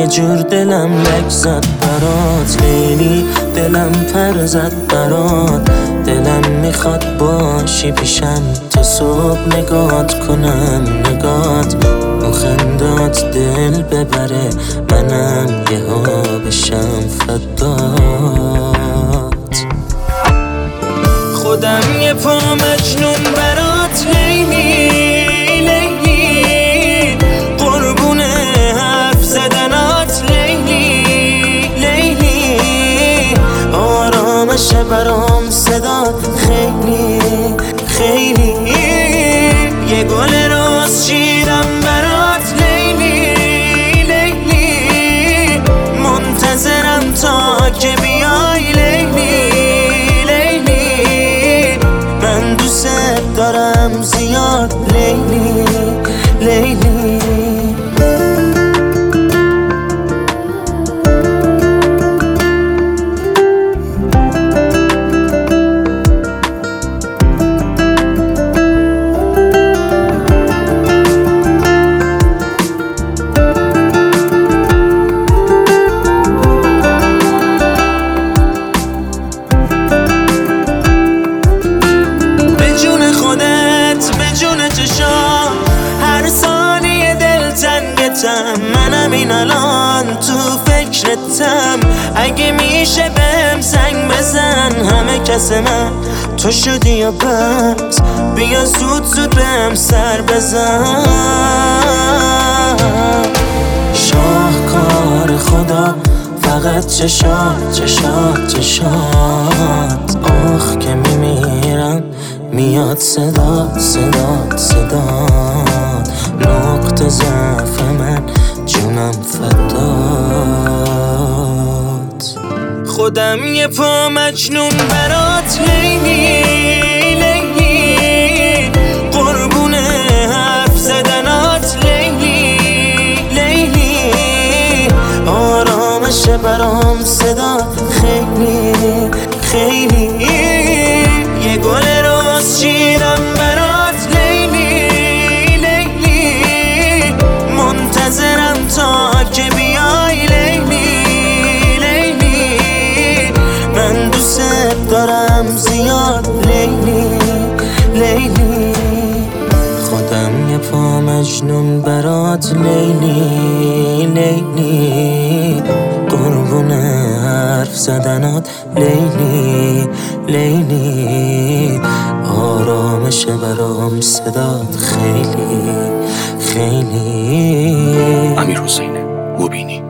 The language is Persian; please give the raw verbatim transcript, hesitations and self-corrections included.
یه جور دلم لک زد برات لیلی، دلم پر زد برات. دلم میخواد باشی پیشم تا صبح نگات کنم نگات. اون خندات دل ببره منم یه ها بشم فدات. خودم یه پا مجنون برات لیلی لیلی، قربون حرف زدنات لیلی لیلی. آرامش برام صدات خیلی خیلی. یه گل راست شیرم برات لیلی لیلی، منتظرم تا که بیای لیلی لیلی. من دوست دارم زیاد لیلی لیلی. منم این الان تو فکرتم، اگه میشه بهم زنگ بزن. همه کس من تو شدی یا بس، بیا زود زود بهم سر بزن. شاهکار خدا فقط چشات چشات چشات. آخ که میمیرم میاد صدات صدات صدات. نقطه ضعف من جونم فدات. خودم یه پا مجنون برات لیلی لیلی، قربون حرف زدنات لیلی لیلی. آرامش برام صدات خیلی خیلی. یه گل راست شیرم برات لیلی لیلی، منتظرم تا که بیای لیلی لیلی. من دوست دارم زیاد لیلی لیلی. خودم یه پا مجنون برات لیلی لیلی، قربون حرف زدنات لیلی لیلی. آرامش برام صدات خیلی خیلی. امیرحسین مبینی.